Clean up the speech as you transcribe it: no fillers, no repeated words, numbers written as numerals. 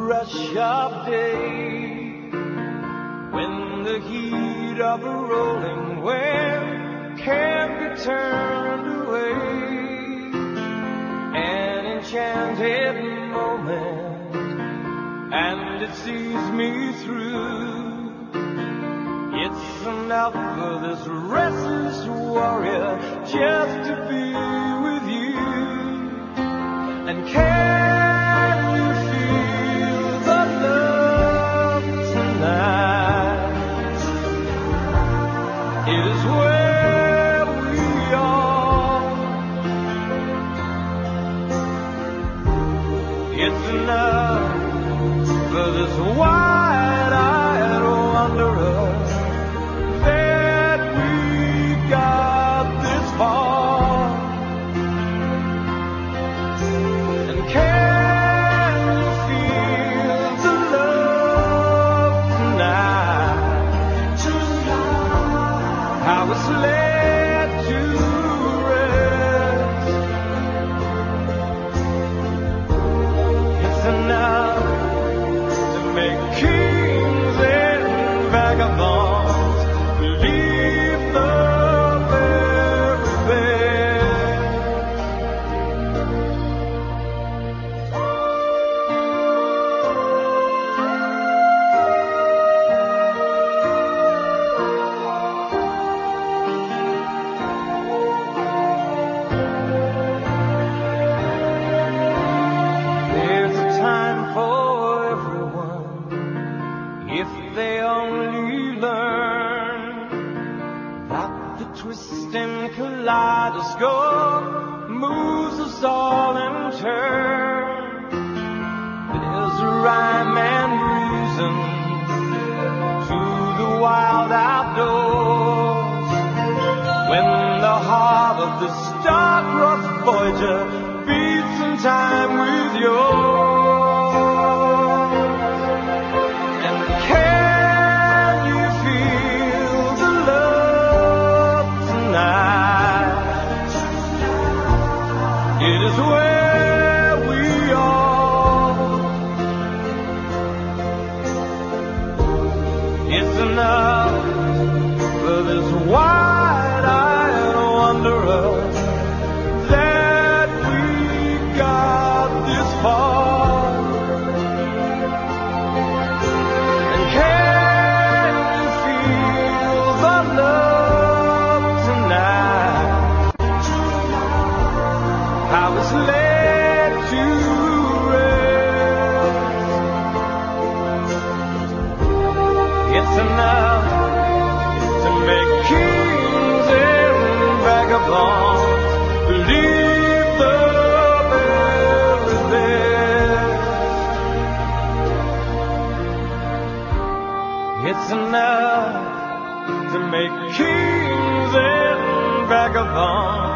rush of day, when the heat of a rolling wave can't be turned away. An enchanted moment, and it sees me through. It's enough for this restless warrior just to be with you. And can you feel the love tonight? It is where we are. It's enough for this wide-eyed wanderer that we got this far. And can you feel the love tonight? How it's led to rest. It's enough to make kings and vagabonds believe the very best. There's a time for everyone if they only learn that the twisting kaleidoscope moves us all in turn. There's a rhyme and reason to the wild outdoors, when the heart of the star-crossed Voyager beats in time with yours. And can you feel the love tonight? It is where we are. It's enough for this wide-eyed wanderer that we got this far. And can you feel the love tonight? How it's led to rest. It's enough to make kings and vagabonds believe the very best. It's enough to make kings and vagabonds